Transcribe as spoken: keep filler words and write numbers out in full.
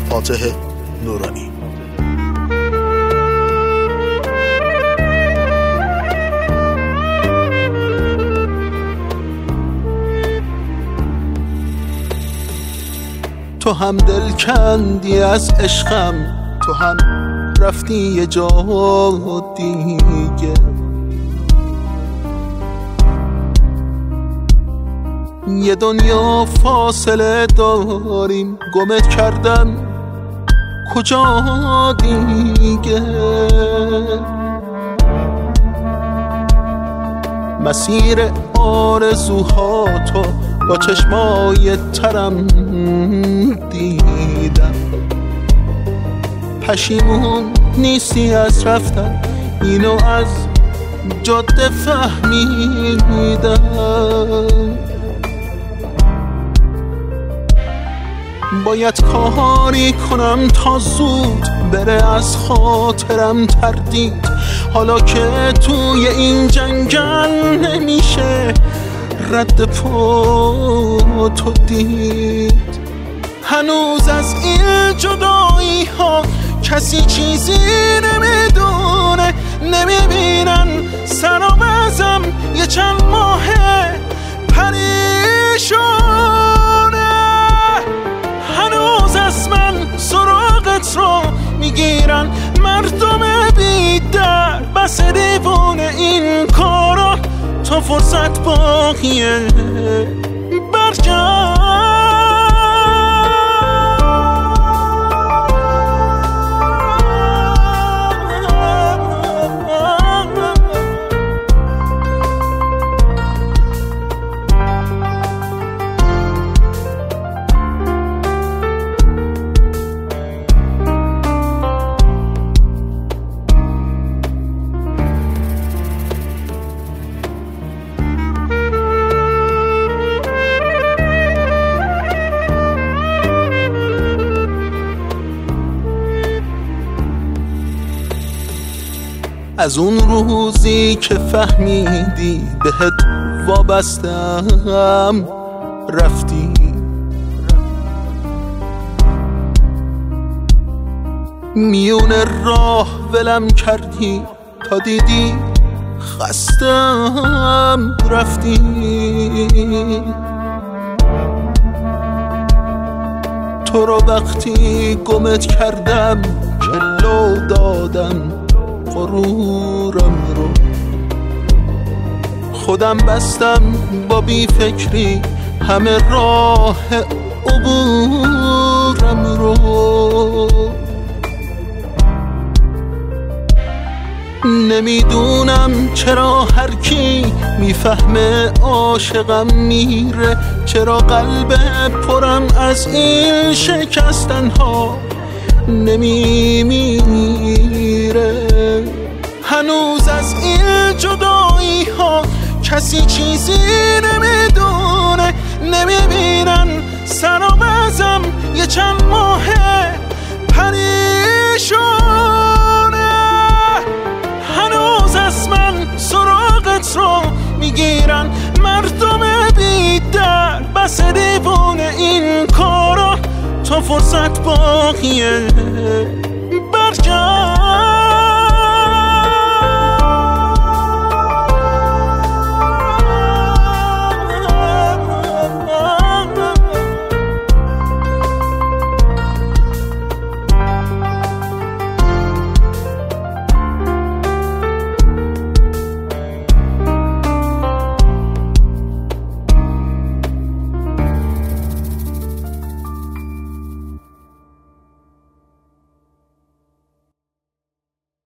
فاتح نورانی. تو هم دل کندی از عشقم، تو هم رفتی یه جا دیگه، یه دنیا فاصله داریم، گمت کردم کجا دیگه. مسیر آرزوهاتو با چشمای ترم دیدم، پشیمون نیستی از رفتن، اینو از جاده فهمیدم. باید کاری کنم تا زود بره از خاطرم تردید، حالا که توی این جنگل نمیشه رد پا تو دید. هنوز از این جدایی ها کسی چیزی نمیدونه، نمیبینن سرآمزم یه چند ماه پریشونه. هنوز از من سراغت رو میگیرن مردم بی در، بس دیوونه این کارا، تا فرصت باقیه برگرد. از اون روزی که فهمیدی بهت وابستم رفتی، میون راه ولم کردی تا دیدی خستم رفتی. تو رو وقتی گمت کردم جلو دادم غرورم رو، خودم بستم با بی فکری همه راه عبورم رو. نمیدونم چرا هر کی میفهمه عاشقم میره، چرا قلب پرم از این شکستن ها نمیمیره. هنوز از این جدایی ها کسی چیزی نمیدونه، نمیبینن سرآمزم یه چند ماه پریشونه. هنوز از من سراغت رو میگیرن مردم بی در، بس دیوونه این کارا، تا فرصت باقیه